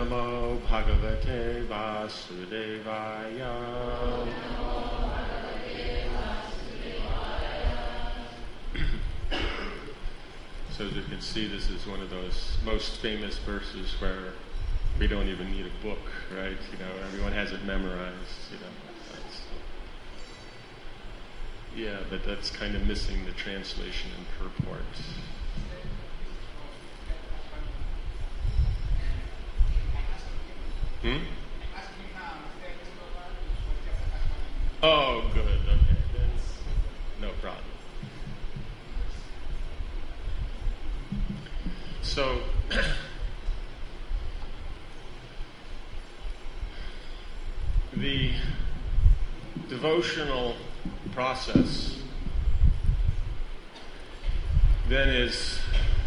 Namo Bhagavate Vasudevaya. So as you can see, this is one of those most famous verses where we don't even need a book, right? You know, everyone has it memorized, you know. Yeah, but that's kind of missing the translation and purport. Oh, good. Okay. No problem. So, the devotional process then is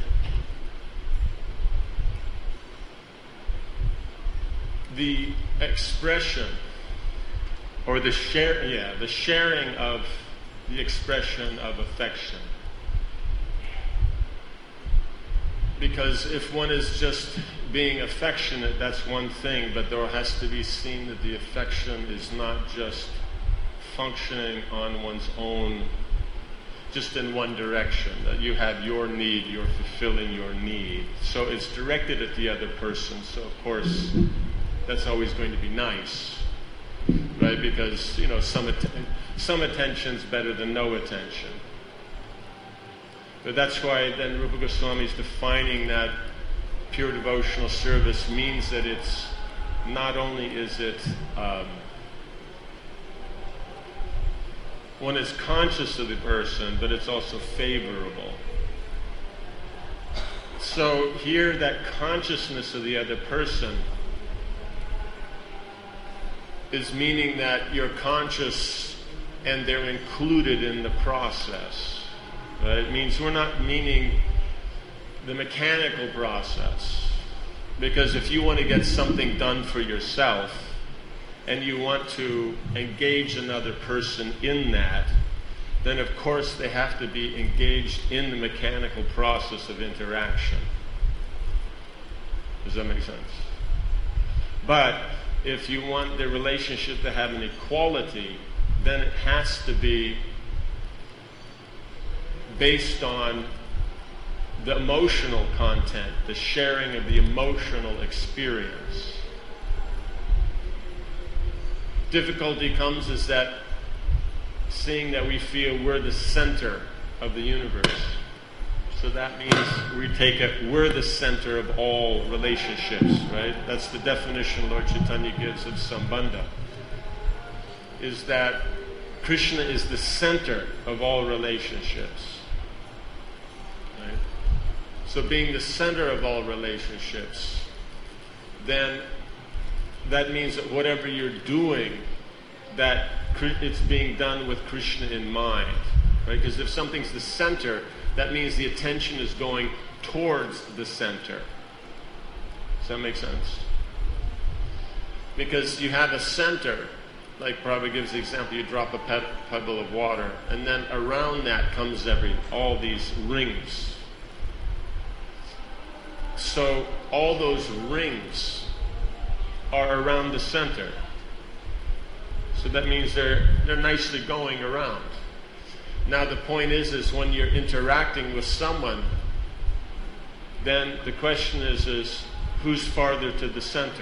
the expression or the sharing of the expression of affection. Because if one is just being affectionate, that's one thing, but there has to be seen that the affection is not just functioning on one's own, just in one direction, that you have your need, you're fulfilling your need. So it's directed at the other person, so of course that's always going to be nice, right? Because, you know, some attention's better than no attention. But that's why then Rupa Goswami is defining that pure devotional service means that it's not only is it one is conscious of the person, but it's also favorable. So here, that consciousness of the other person is meaning that you're conscious and they're included in the process. Right? It means we're not meaning the mechanical process. Because if you want to get something done for yourself and you want to engage another person in that, then of course they have to be engaged in the mechanical process of interaction. Does that make sense? But if you want the relationship to have an equality, then it has to be based on the emotional content, the sharing of the emotional experience. Difficulty comes is that seeing that we feel we're the center of the universe. So that means we take it, we're the center of all relationships, right? That's the definition Lord Chaitanya gives of Sambandha. Is that Krishna is the center of all relationships. Right? So being the center of all relationships, then that means that whatever you're doing, that it's being done with Krishna in mind. Right? Because if something's the center, that means the attention is going towards the center. Does that make sense? Because you have a center, like Prabhupada gives the example, you drop a pebble of water, and then around that comes all these rings. So all those rings are around the center. So that means they're nicely going around. Now the point is when you're interacting with someone, then the question is who's farther to the center?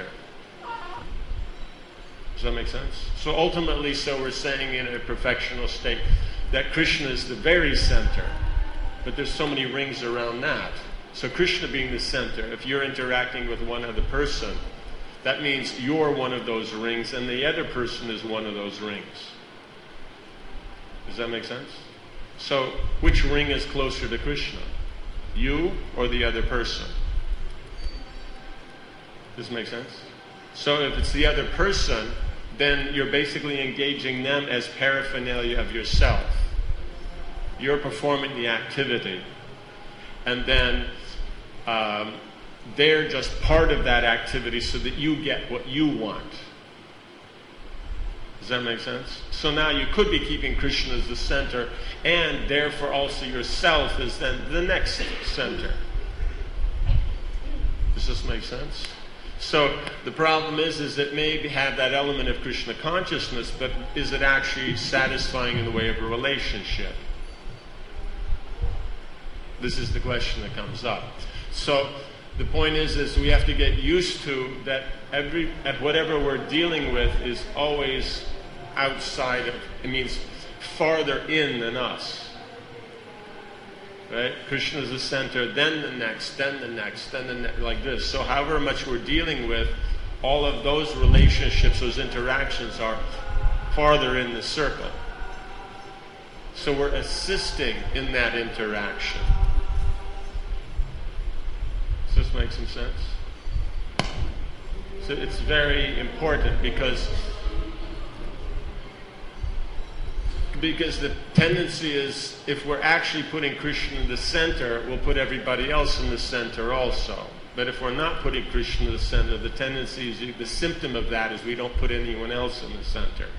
Does that make sense? So ultimately, we're saying in a perfectional state that Krishna is the very center, but there's so many rings around that. So Krishna being the center, if you're interacting with one other person, that means you're one of those rings and the other person is one of those rings. Does that make sense? So which ring is closer to Krishna? You or the other person? Does this make sense? So if it's the other person, then you're basically engaging them as paraphernalia of yourself. You're performing the activity. And then they're just part of that activity so that you get what you want. Does that make sense? So now you could be keeping Krishna as the center, and therefore also yourself is then the next center. Does this make sense? So the problem is it may have that element of Krishna consciousness, but is it actually satisfying in the way of a relationship? This is the question that comes up. So the point is we have to get used to that whatever we're dealing with is always outside of, it means farther in than us. Right? Krishna is the center, then the next, then the next, then the next, like this. So however much we're dealing with, all of those relationships, those interactions are farther in the circle. So we're assisting in that interaction. Does this make some sense? So it's very important because the tendency is, if we're actually putting Krishna in the center, we'll put everybody else in the center also. But if we're not putting Krishna in the center, the tendency is, the symptom of that is we don't put anyone else in the center.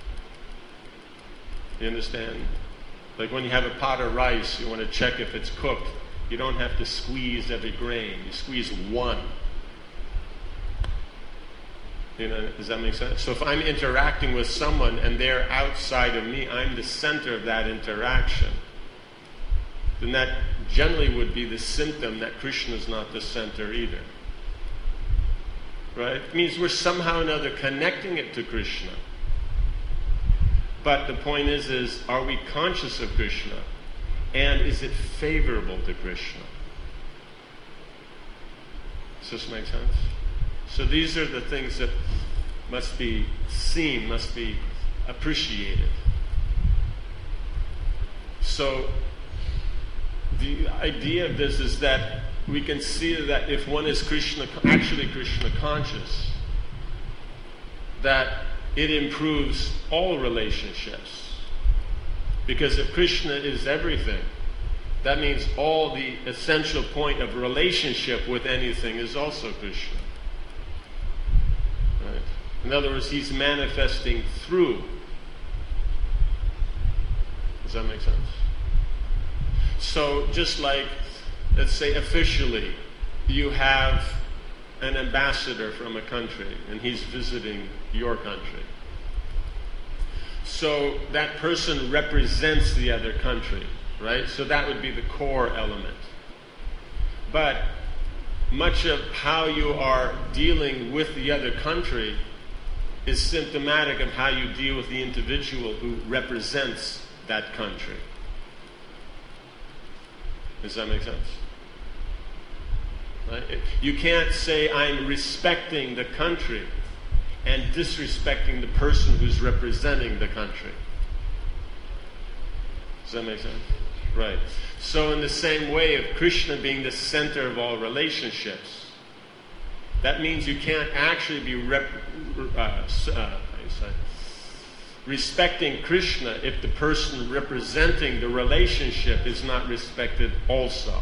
You understand? Like when you have a pot of rice, you want to check if it's cooked. You don't have to squeeze every grain. You squeeze one. You know, does that make sense? So if I'm interacting with someone and they're outside of me, I'm the center of that interaction, then that generally would be the symptom that Krishna is not the center either. Right? It means we're somehow or another connecting it to Krishna. But the point is are we conscious of Krishna? And is it favorable to Krishna? Does this make sense? So these are the things that must be seen, must be appreciated. So the idea of this is that we can see that if one is actually Krishna conscious, that it improves all relationships. Because if Krishna is everything, that means all the essential point of relationship with anything is also Krishna. Right? In other words, he's manifesting through. Does that make sense? So just like, let's say officially, you have an ambassador from a country and he's visiting your country. So that person represents the other country, right? So that would be the core element. But much of how you are dealing with the other country is symptomatic of how you deal with the individual who represents that country. Does that make sense? Right? You can't say I'm respecting the country and disrespecting the person who's representing the country. Does that make sense? Right. So in the same way of Krishna being the center of all relationships, that means you can't actually be respecting Krishna if the person representing the relationship is not respected also.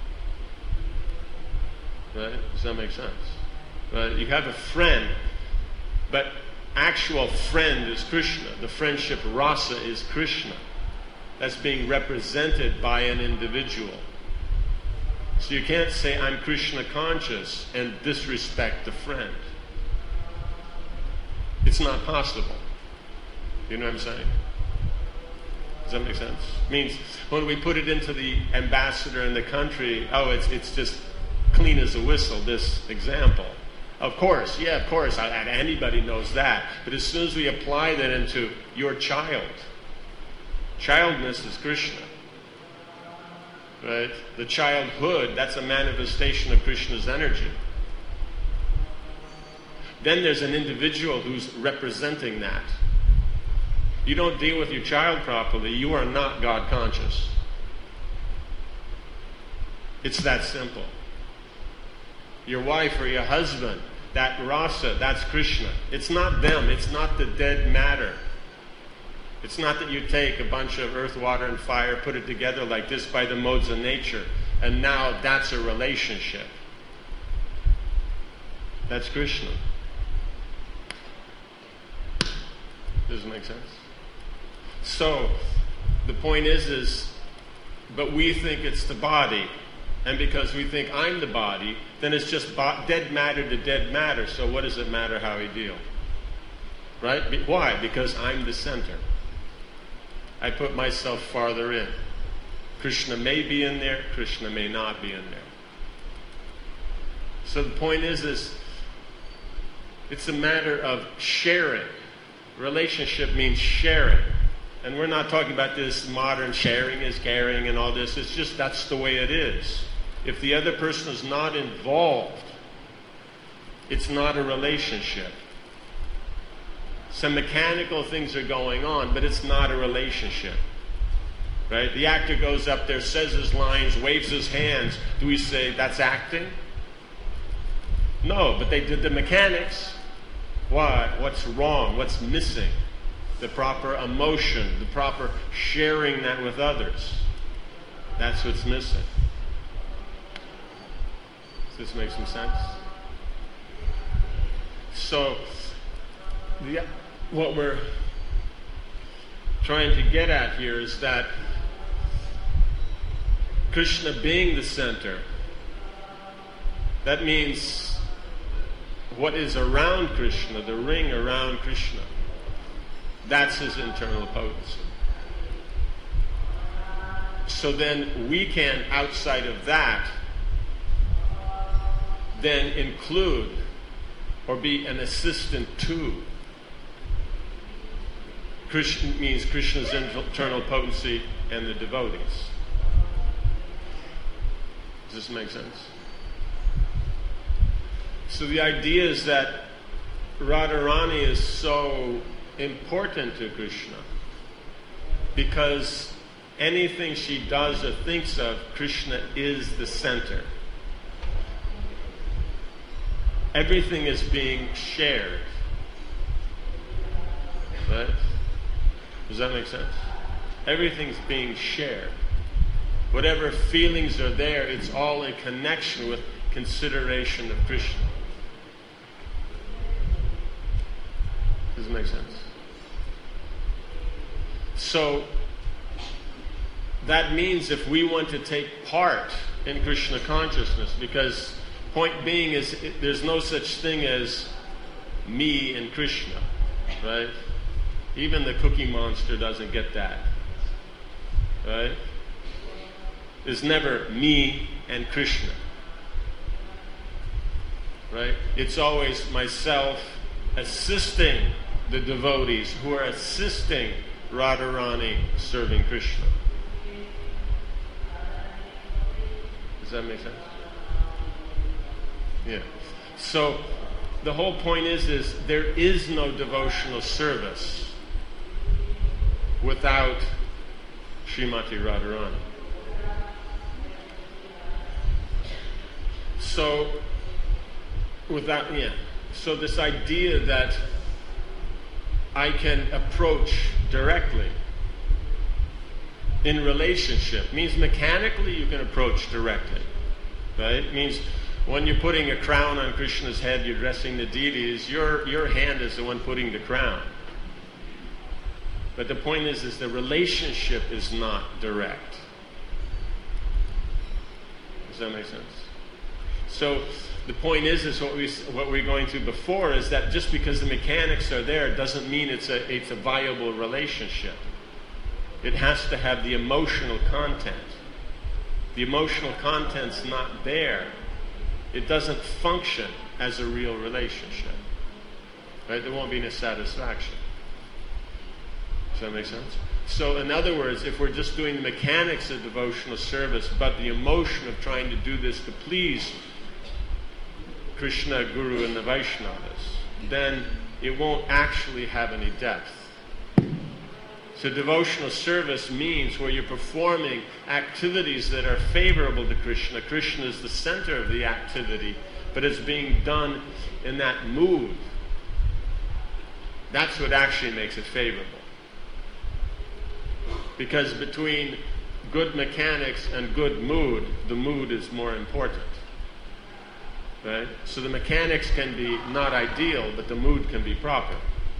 Right? Does that make sense? Right? You have a friend, but actual friend is Krishna. The friendship rasa is Krishna. That's being represented by an individual. So you can't say I'm Krishna conscious and disrespect the friend. It's not possible. You know what I'm saying? Does that make sense? It means when we put it into the ambassador in the country, it's just clean as a whistle, this example. Of course, anybody knows that. But as soon as we apply that into your child, childness is Krishna. Right? The childhood, that's a manifestation of Krishna's energy. Then there's an individual who's representing that. You don't deal with your child properly, you are not God conscious. It's that simple. Your wife or your husband, that rasa, that's Krishna. It's not them, it's not the dead matter. It's not that you take a bunch of earth, water, and fire, put it together like this by the modes of nature, and now that's a relationship. That's Krishna. Does it make sense? So, the point is, but we think it's the body. And because we think I'm the body, then it's just dead matter to dead matter. So what does it matter how we deal? Right? Why? Because I'm the center. I put myself farther in. Krishna may be in there, Krishna may not be in there. So the point is it's a matter of sharing. Relationship means sharing. And we're not talking about this modern sharing is caring and all this. It's just that's the way it is. If the other person is not involved, it's not a relationship. Some mechanical things are going on, but it's not a relationship. Right? The actor goes up there, says his lines, waves his hands. Do we say that's acting? No, but they did the mechanics. Why? What's wrong? What's missing? The proper emotion, the proper sharing that with others. That's what's missing. Does this make some sense? So, what we're trying to get at here is that Krishna being the center, that means what is around Krishna, the ring around Krishna, that's his internal potency. So then we can, outside of that, then include or be an assistant to. Krishna means Krishna's internal potency and the devotees. Does this make sense? So the idea is that Radharani is so important to Krishna because anything she does or thinks of, Krishna is the center. Everything is being shared. Right? Does that make sense? Everything's being shared. Whatever feelings are there, it's all in connection with consideration of Krishna. Does it make sense? So, that means if we want to take part in Krishna consciousness, because point being is there's no such thing as me and Krishna, right? Even the Cookie Monster doesn't get that, right? There's never me and Krishna, right? It's always myself assisting the devotees who are assisting Radharani serving Krishna. Does that make sense? Yeah. So the whole point is there is no devotional service without Srimati Radharani. So So this idea that I can approach directly in relationship means mechanically you can approach directly, right? It means when you're putting a crown on Krishna's head, you're dressing the deities, your hand is the one putting the crown. But the point is the relationship is not direct. Does that make sense? So the point is what we're going through before is that just because the mechanics are there doesn't mean it's a viable relationship. It has to have the emotional content. The emotional content's not there. It doesn't function as a real relationship. Right? There won't be any satisfaction. Does that make sense? So in other words, if we're just doing the mechanics of devotional service, but the emotion of trying to do this to please Krishna, Guru, and the Vaishnavas, then it won't actually have any depth. So devotional service means where you're performing activities that are favorable to Krishna. Krishna is the center of the activity, but it's being done in that mood. That's what actually makes it favorable. Because between good mechanics and good mood, the mood is more important. Right? So the mechanics can be not ideal, but the mood can be proper.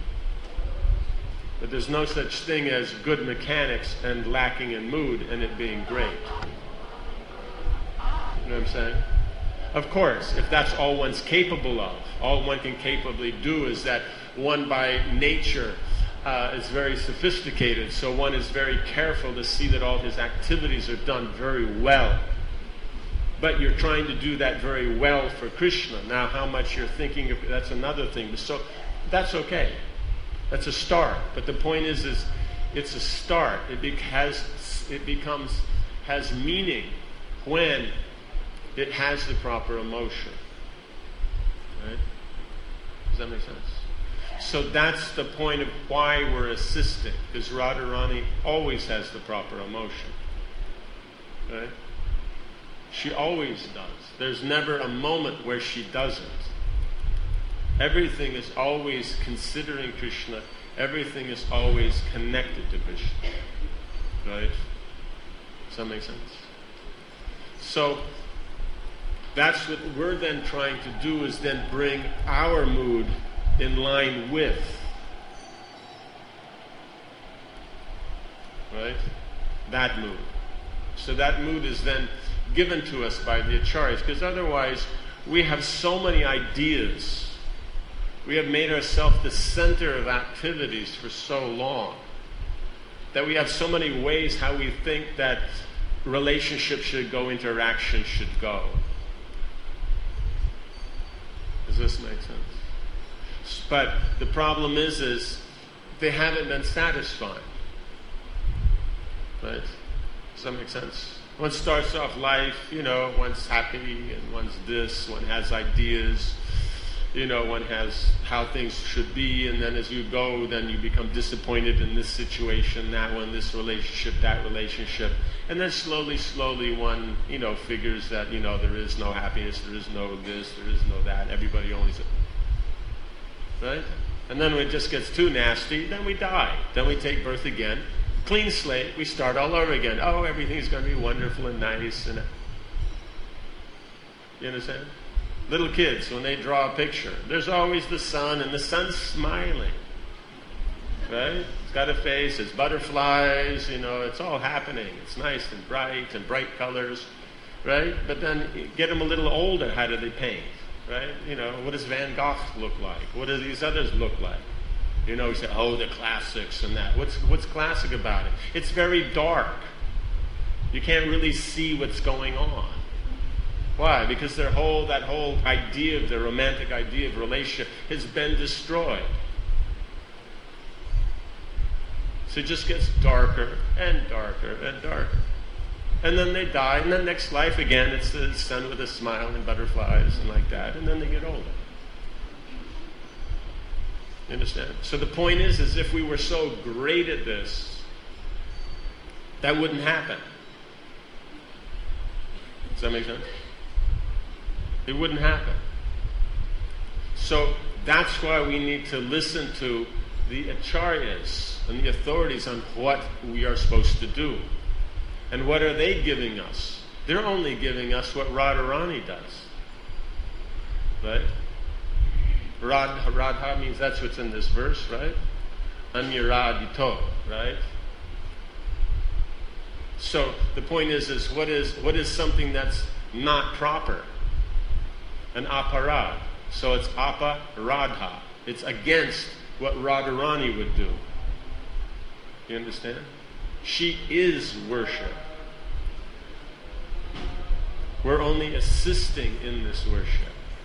But there's no such thing as good mechanics and lacking in mood and it being great. You know what I'm saying? Of course, if that's all one's capable of, all one can capably do is that one by nature is very sophisticated, so one is very careful to see that all his activities are done very well. But you're trying to do that very well for Krishna. Now, how much you're thinking of, that's another thing. So that's okay. That's a start. But the point is it's a start. It has meaning when it has the proper emotion. Right? Does that make sense? So that's the point of why we're assisting, because Radharani always has the proper emotion. Right? She always does. There's never a moment where she doesn't. Everything is always considering Krishna. Everything is always connected to Krishna. Right? Does that make sense? So that's what we're then trying to do, is then bring our mood in line with. Right? That mood. So that mood is then given to us by the acharyas, because otherwise we have so many ideas. We have made ourselves the center of activities for so long that we have so many ways how we think that relationship should go, interaction should go. Does this make sense? But the problem is they haven't been satisfied. Right? Does that make sense? One starts off life, one's happy and one's this, one has ideas, one has how things should be, and then as you go, then you become disappointed in this situation, that one, this relationship, that relationship, and then slowly one, figures that, there is no happiness, there is no this, there is no that, everybody only says, right? And then when it just gets too nasty, then we die, then we take birth again. Clean slate, we start all over again. Oh, everything's going to be wonderful and nice. And you understand? Little kids, when they draw a picture, there's always the sun, and the sun's smiling. Right? It's got a face, it's butterflies, it's all happening. It's nice and bright colors. Right? But then get them a little older, how do they paint? Right? What does Van Gogh look like? What do these others look like? We say, the classics and that. What's classic about it? It's very dark. You can't really see what's going on. Why? Because that whole idea of the romantic idea of relationship has been destroyed. So it just gets darker and darker and darker. And then they die, and then next life again, it's the sun with a smile and butterflies and like that, and then they get older. You understand? So the point is if we were so great at this, that wouldn't happen. Does that make sense? It wouldn't happen. So that's why we need to listen to the acharyas and the authorities on what we are supposed to do. And what are they giving us? They're only giving us what Radharani does. Right? Radha means that's what's in this verse, right? Anyaradito, right? So the point is what is something that's not proper? An aparad. So it's aparadha. It's against what Radharani would do. You understand? She is worship. We're only assisting in this worship.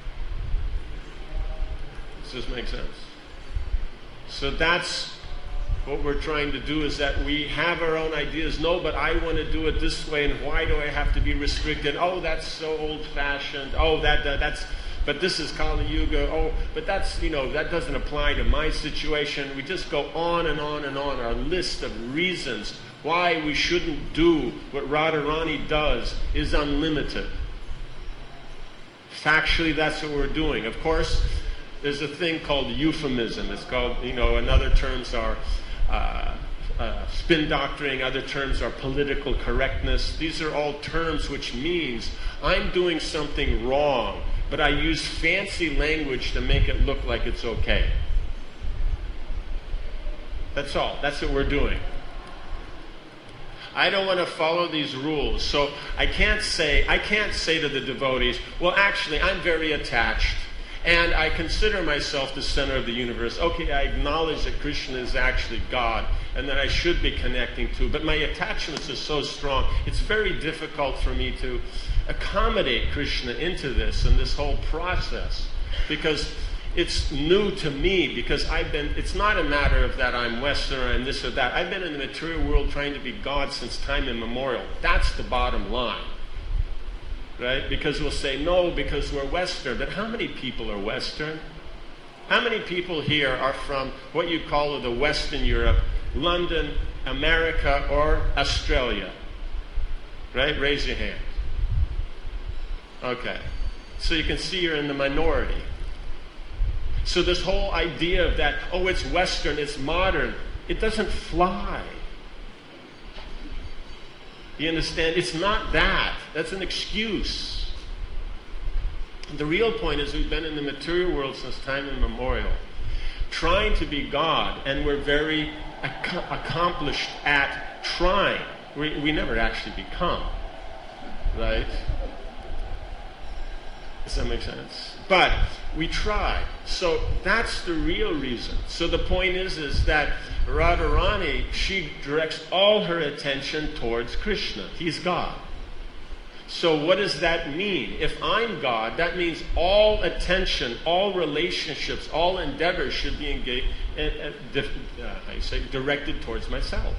Does this make sense? So that's what we're trying to do, is that we have our own ideas. No, but I want to do it this way, and why do I have to be restricted? Oh, that's so old-fashioned. Oh, that's... But this is Kali Yuga. Oh, but that's, that doesn't apply to my situation. We just go on and on and on. Our list of reasons why we shouldn't do what Radharani does is unlimited. Factually, that's what we're doing. Of course, there's a thing called euphemism. It's called, and other terms are spin doctoring, other terms are political correctness. These are all terms which means I'm doing something wrong, but I use fancy language to make it look like it's okay. That's all. That's what we're doing. I don't want to follow these rules. So I can't say to the devotees, well, actually, I'm very attached, and I consider myself the center of the universe. Okay, I acknowledge that Krishna is actually God, and that I should be connecting to, but my attachments are so strong, it's very difficult for me to accommodate Krishna into this and this whole process, because it's new to me, because it's not a matter of that I'm Western or I'm this or that. I've been in the material world trying to be God since time immemorial. That's the bottom line. Right? Because we'll say, no, because we're Western. But how many people are Western? How many people here are from what you call the Western Europe, London, America, or Australia? Right? Raise your hand. Okay. So you can see you're in the minority. So this whole idea of that, oh, it's Western, it's modern, it doesn't fly. You understand? It's not that. That's an excuse. The real point is we've been in the material world since time immemorial, trying to be God, and we're very accomplished at trying. We never actually become. Right? Does that make sense? But we try. So that's the real reason. So the point is that Radharani, she directs all her attention towards Krishna. He's God. So what does that mean? If I'm God, that means all attention, all relationships, all endeavors should be directed towards myself.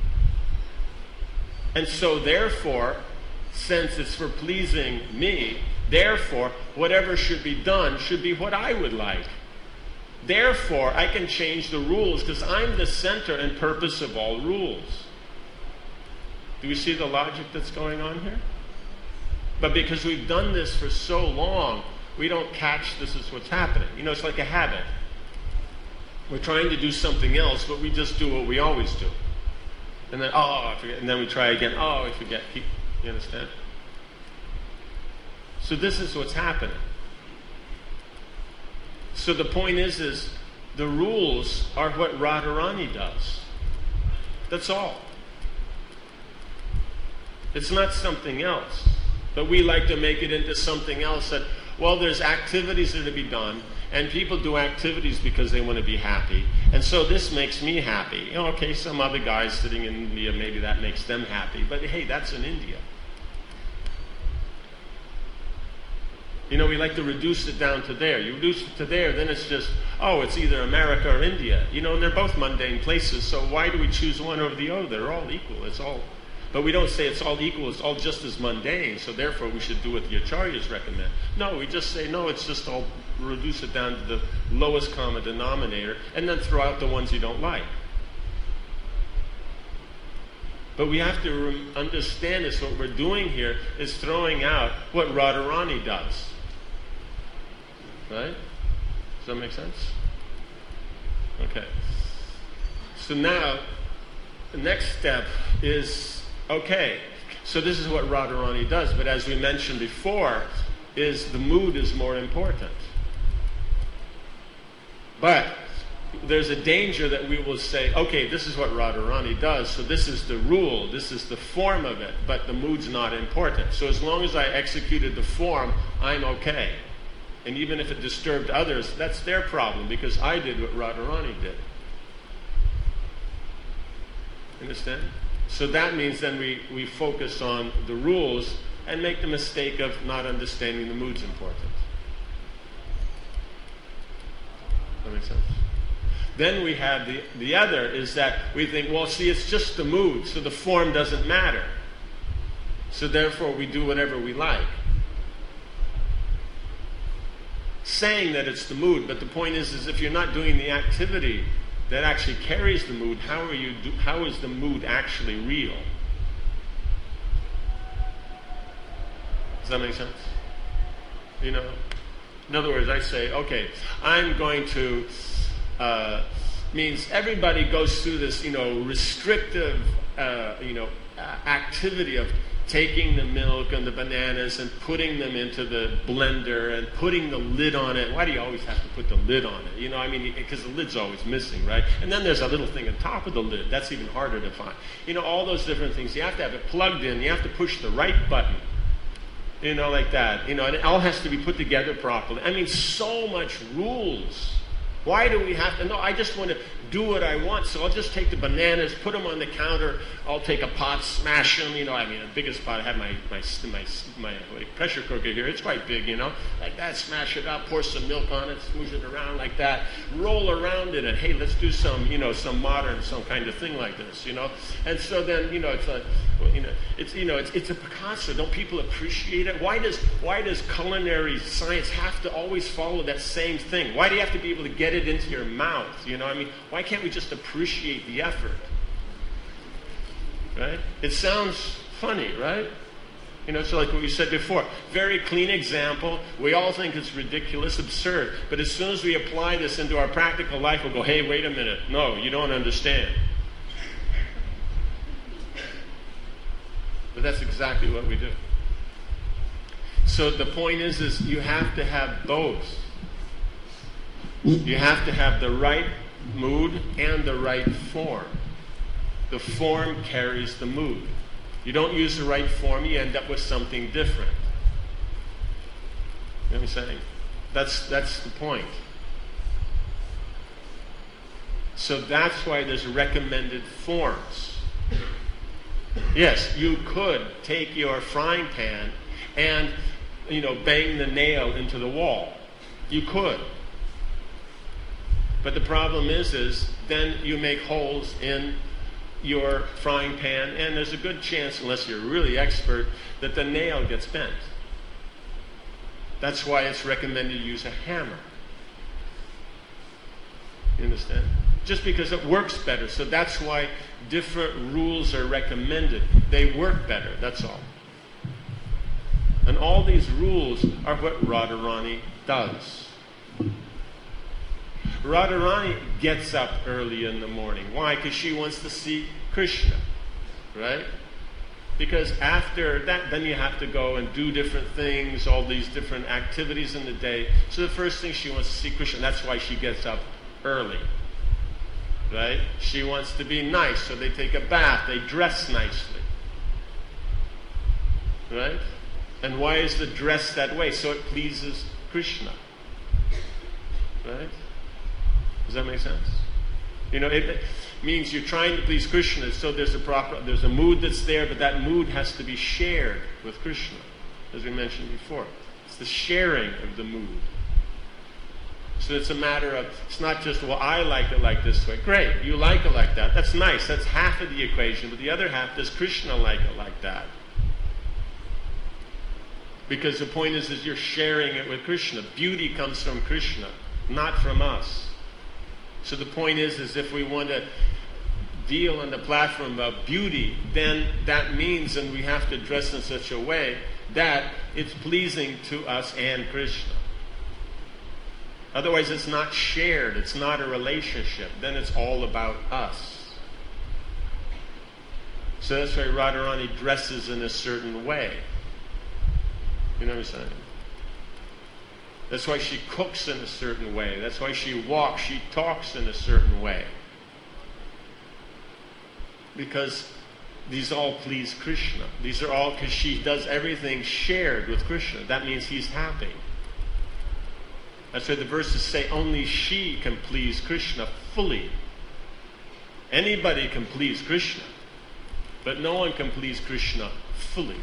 And so therefore, since it's for pleasing me, therefore, whatever should be done should be what I would like. Therefore, I can change the rules because I'm the center and purpose of all rules. Do we see the logic that's going on here? But because we've done this for so long, we don't catch this is what's happening. You know, it's like a habit. We're trying to do something else, but we just do what we always do. And then, oh, I forget. And then we try again. Oh, I forget. You understand? So this is what's happening. So the point is the rules are what Radharani does. That's all. It's not something else. But we like to make it into something else that, well, there's activities that are to be done, and people do activities because they want to be happy. And so this makes me happy. You know, okay, some other guys sitting in India, maybe that makes them happy. But hey, that's in India. You know, we like to reduce it down to there. You reduce it to there, then it's just, oh, it's either America or India. You know, and they're both mundane places, so why do we choose one over the other? They're all equal. It's all. But we don't say it's all equal, it's all just as mundane, so therefore we should do what the acharyas recommend. No, we just say, no, it's just all, reduce it down to the lowest common denominator, and then throw out the ones you don't like. But we have to understand this, what we're doing here is throwing out what Radharani does. Right? Does that make sense? Okay. So now, the next step is, okay, so this is what Radharani does, but as we mentioned before, is the mood is more important. But there's a danger that we will say, okay, this is what Radharani does, so this is the rule, this is the form of it, but the mood's not important. So as long as I executed the form, I'm okay. And even if it disturbed others, that's their problem, because I did what Radharani did. Understand? So that means then we focus on the rules and make the mistake of not understanding the mood's important. Does that make sense? Then we have the other is that we think, well, see, it's just the mood, so the form doesn't matter. So therefore we do whatever we like. Saying that it's the mood, but the point is if you're not doing the activity that actually carries the mood, how is the mood actually real? Does that make sense? You know, in other words, I say, okay, I'm going to, means everybody goes through this, restrictive, activity of taking the milk and the bananas and putting them into the blender and putting the lid on it. Why do you always have to put the lid on it? You know, I mean, because the lid's always missing, right? And then there's a little thing on top of the lid. That's even harder to find. You know, all those different things. You have to have it plugged in. You have to push the right button. You know, like that. You know, and it all has to be put together properly. I mean, so much rules. Why do we have to? No, I just want to do what I want, so I'll just take the bananas, put them on the counter. I'll take a pot, smash them. You know, I mean, the biggest pot. I have my pressure cooker here. It's quite big, you know, like that. Smash it up, pour some milk on it, smoosh it around like that, roll around in it. Hey, let's do some, you know, some modern, some kind of thing like this, you know. And so then, you know, it's like, it's a Picasso. Don't people appreciate it? Why does culinary science have to always follow that same thing? Why do you have to be able to get it into your mouth? You know, I mean, why can't we just appreciate the effort? Right? It sounds funny, right? You know, it's like what we said before. Very clean example. We all think it's ridiculous, absurd. But as soon as we apply this into our practical life, we'll go, hey, wait a minute. No, you don't understand. But that's exactly what we do. So the point is you have to have both. You have to have the right mood and the right form. The form carries the mood. You don't use the right form, you end up with something different. You know what I'm saying? That's the point. So that's why there's recommended forms. Yes, you could take your frying pan and, you know, bang the nail into the wall. You could. But the problem is then you make holes in your frying pan, and there's a good chance, unless you're really expert, that the nail gets bent. That's why it's recommended to use a hammer. You understand? Just because it works better. So that's why different rules are recommended. They work better, that's all. And all these rules are what Radharani does. Radharani gets up early in the morning. Why? Because she wants to see Krishna, right? Because after that, then you have to go and do different things, all these different activities in the day. So the first thing, she wants to see Krishna. That's why she gets up early, right? She wants to be nice, so they take a bath, they dress nicely, right? And why is the dress that way? So it pleases Krishna, right? Does that make sense? You know, it means you're trying to please Krishna, so there's a mood that's there, but that mood has to be shared with Krishna, as we mentioned before. It's the sharing of the mood. So it's a matter of, it's not just, well, I like it like this way. Great, you like it like that. That's nice. That's half of the equation. But the other half, does Krishna like it like that? Because the point is you're sharing it with Krishna. Beauty comes from Krishna, not from us. So the point is if we want to deal on the platform of beauty, then that means, and we have to dress in such a way that it's pleasing to us and Krishna. Otherwise, it's not shared. It's not a relationship. Then it's all about us. So that's why Radharani dresses in a certain way. You know what I'm saying? That's why she cooks in a certain way. That's why she walks, she talks in a certain way. Because these all please Krishna. These are all because she does everything shared with Krishna. That means he's happy. That's why the verses say only she can please Krishna fully. Anybody can please Krishna, but no one can please Krishna fully.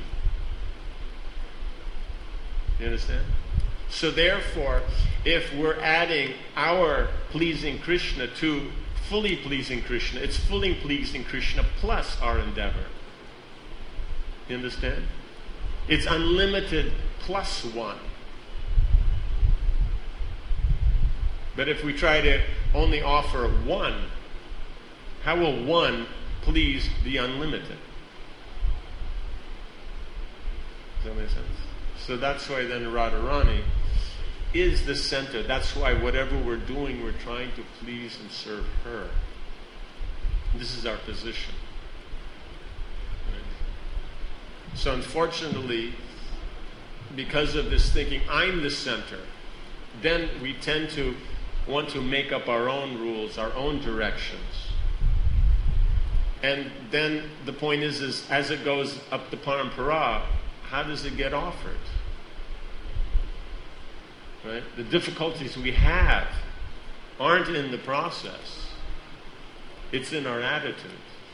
You understand? So therefore, if we're adding our pleasing Krishna to fully pleasing Krishna, it's fully pleasing Krishna plus our endeavor. You understand? It's unlimited plus one. But if we try to only offer one, how will one please the unlimited? Does that make sense? So that's why then Radharani is the center. That's why whatever we're doing, we're trying to please and serve her. This is our position. Right? So unfortunately, because of this thinking, I'm the center, then we tend to want to make up our own rules, our own directions. And then the point is as it goes up the parampara, how does it get offered? Right? The difficulties we have aren't in the process. It's in our attitude.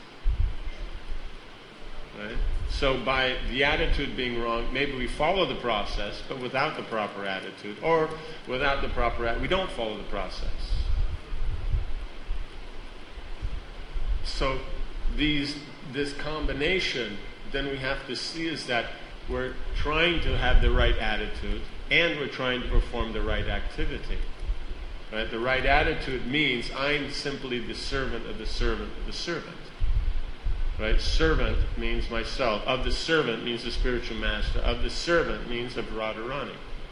Right? So by the attitude being wrong, maybe we follow the process, but without the proper attitude. Or without the proper attitude, we don't follow the process. So this combination, then we have to see is that we're trying to have the right attitude and we're trying to perform the right activity. Right? The right attitude means I'm simply the servant of the servant of the servant. Right? Servant means myself. Of the servant means the spiritual master. Of the servant means of Radharani.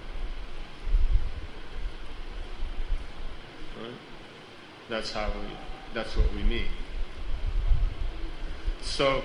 Right? That's what we mean. So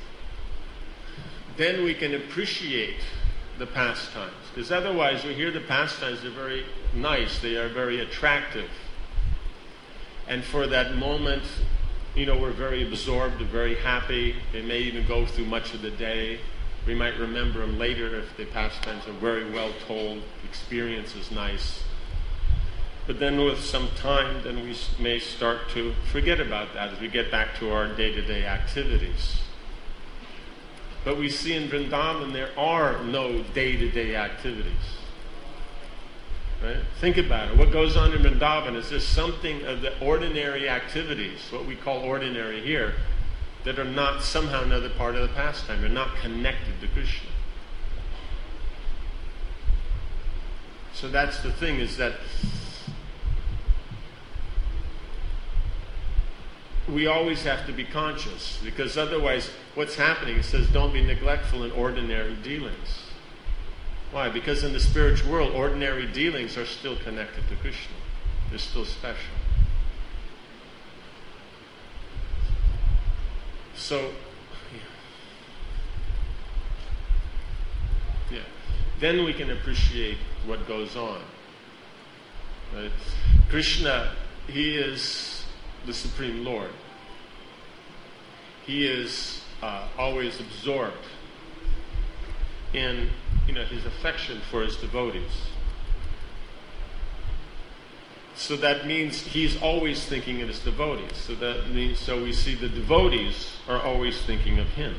then we can appreciate the pastimes. Because otherwise we hear the pastimes, they're very nice, they are very attractive. And for that moment, we're very absorbed, very happy. They may even go through much of the day. We might remember them later if the pastimes are very well told, the experience is nice. But then with some time, then we may start to forget about that as we get back to our day-to-day activities. But we see in Vrindavan there are no day-to-day activities. Right? Think about it. What goes on in Vrindavan is there's something of the ordinary activities, what we call ordinary here, that are not somehow another part of the pastime. They're not connected to Krishna. So that's the thing, is that we always have to be conscious, because otherwise what's happening, it says don't be neglectful in ordinary dealings. Why? Because in the spiritual world, ordinary dealings are still connected to Krishna. They're still special. So, yeah. Then we can appreciate what goes on. Right? Krishna, he is the Supreme Lord. He is always absorbed in his affection for his devotees. So that means he's always thinking of his devotees. So that means, so we see the devotees are always thinking of him.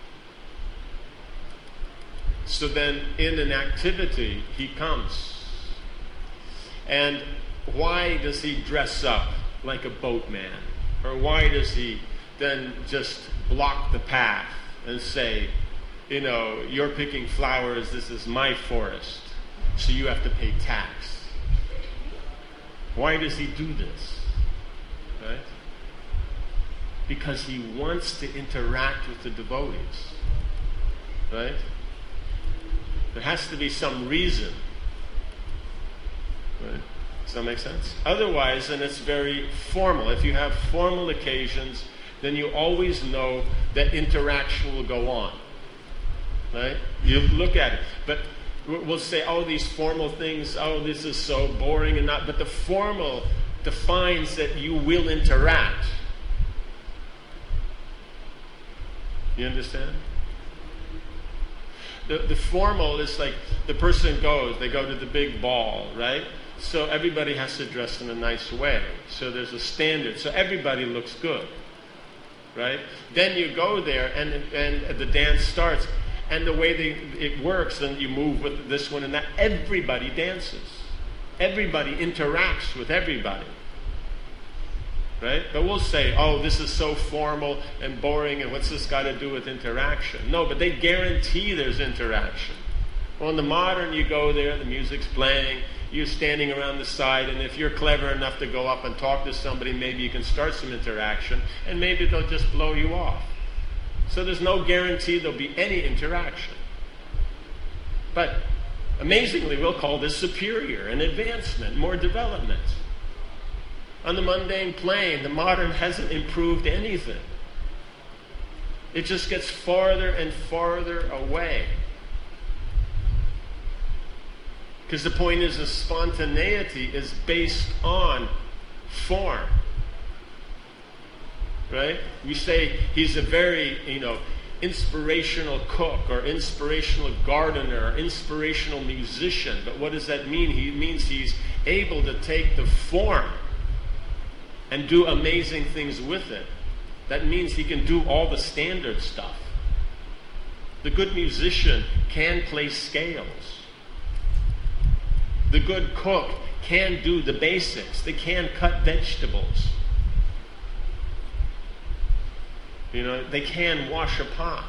So then in an activity, he comes. And why does he dress up like a boatman? Or why does he then just block the path and say, you're picking flowers, this is my forest, so you have to pay tax? Why does he do this? Right? Because he wants to interact with the devotees. Right? There has to be some reason. Right? Does that make sense? Otherwise, then it's very formal. If you have formal occasions, then you always know that interaction will go on. Right? You look at it. But we'll say, these formal things, this is so boring and not. But the formal defines that you will interact. You understand? The formal is like the person they go to the big ball, right? So everybody has to dress in a nice way. So there's a standard. So everybody looks good, right? Then you go there and the dance starts. And the way it works, then you move with this one and that. Everybody dances. Everybody interacts with everybody. Right? But we'll say, this is so formal and boring, and what's this got to do with interaction? No, but they guarantee there's interaction. Well, in the modern, you go there, the music's playing, you're standing around the side, and if you're clever enough to go up and talk to somebody, maybe you can start some interaction, and maybe they'll just blow you off. So there's no guarantee there'll be any interaction. But amazingly, we'll call this superior, an advancement, more development. On the mundane plane, the modern hasn't improved anything. It just gets farther and farther away. Because the point is, the spontaneity is based on form. Right? We say he's a very, inspirational cook or inspirational gardener or inspirational musician. But what does that mean? It means he's able to take the form and do amazing things with it. That means he can do all the standard stuff. The good musician can play scales. The good cook can do the basics. They can cut vegetables. They can wash a pot.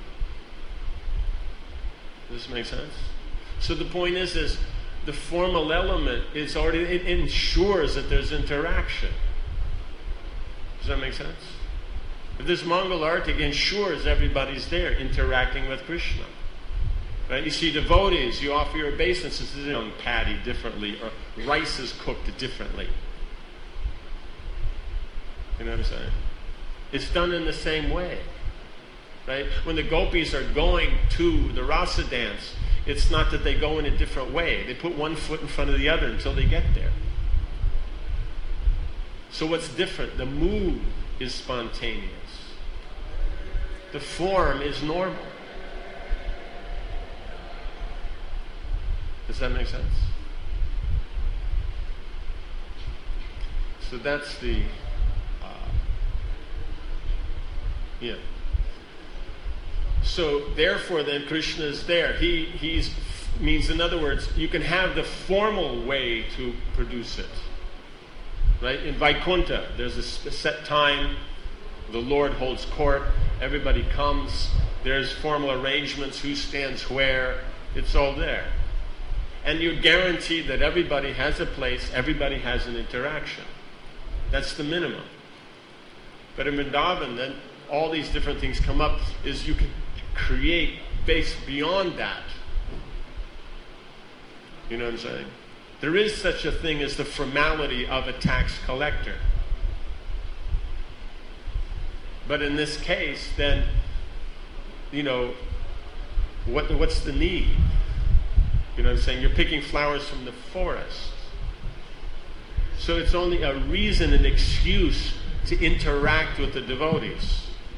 Does this make sense? So the point is the formal element is already, it ensures that there's interaction. Does that make sense? If there's Mongol art, it ensures everybody's there interacting with Krishna. Right? You see devotees, you offer your obeisances to them patty differently, or rice is cooked differently. You know what I'm saying? It's done in the same way. Right? When the gopis are going to the rasa dance, it's not that they go in a different way. They put one foot in front of the other until they get there. So what's different? The mood is spontaneous. The form is normal. Does that make sense? So that's the... yeah. So therefore then Krishna is there. He's means, in other words, you can have the formal way to produce it. Right? In Vaikuntha, there's a set time, the Lord holds court, everybody comes, there's formal arrangements, who stands where, it's all there. And you're guaranteed that everybody has a place, everybody has an interaction. That's the minimum. But in Vrindavan, then, all these different things come up, is you can create based beyond that. You know what I'm saying? There is such a thing as the formality of a tax collector. But in this case, then, what's the need? You know what I'm saying? You're picking flowers from the forest. So it's only a reason, an excuse to interact with the devotees.